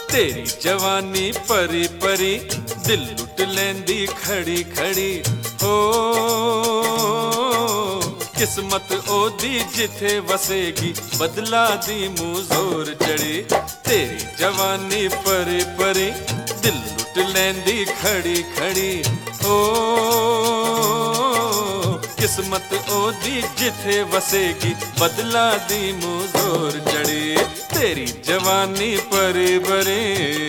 तेरी जवानी परी परी दिल लुट लेंदी खड़ी खड़ी हो। किस्मत ओदी जिथे वसेगी बदला दी मुँह जोर चढ़ी। तेरी जवानी परी परी दिल लुट लेंदी खड़ी खड़ी हो। किस्मत ओदी जिथे वसेगी बदला दी मुँह जोर चढ़ी। तेरी जवानी परी परी।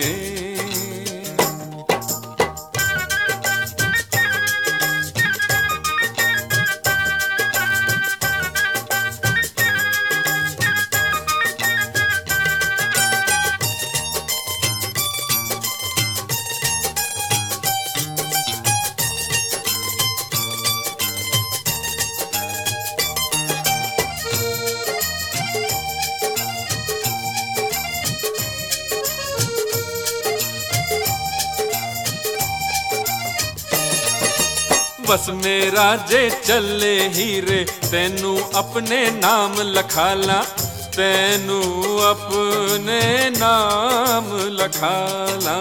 बस मेरा जे चले हीरे तैनू अपने नाम लखाला। तैनू अपने नाम लखाला।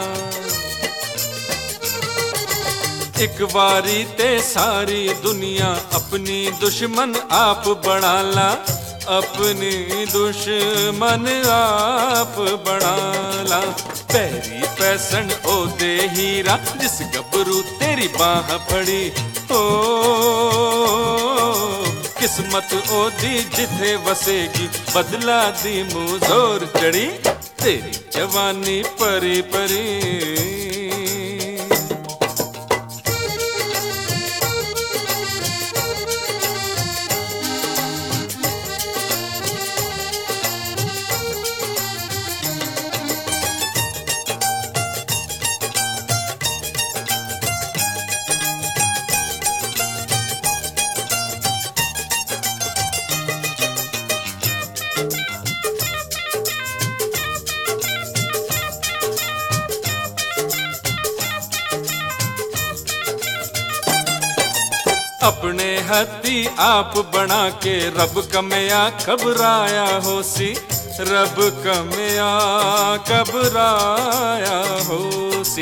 एक बारी ते सारी दुनिया अपनी दुश्मन आप बनाला। अपनी दुश्मन आप बनाला। पैरी पैसन ओ दे हीरा जिस गबरू तेरी बाह फड़ी हो। किस्मत ओदी जिथे वसेगी बदला दी मुँह जोर चढ़ी। तेरी जवानी परी परी। अपने हथी आप बना के रब कमया घबराया होसी। रब कमया घबराया होसी।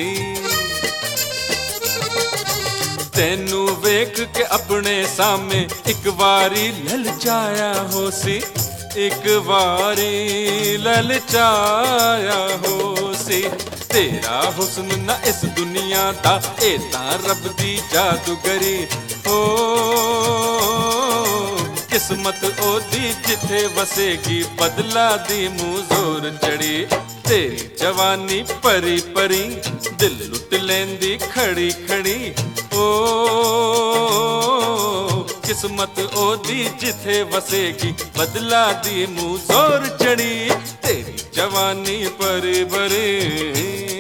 तेनू वेख के अपने सामने एक बारी ललचाया होसी। एक बारी ललचाया होसी। तेरा हुस्न ना इस दुनिया दा ए तां रब दी जादूगरी हो। किस्मत ओदी जिथे वसेगी बदला दी मुँह जोर चढ़ी। तेरी जवानी परी परी दिल लुट लेंदी खड़ी खड़ी हो। किस्मत ओदी जिथे वसेगी बदला दी मुँह जोर चढ़ी। तेरी जवानी परी परी।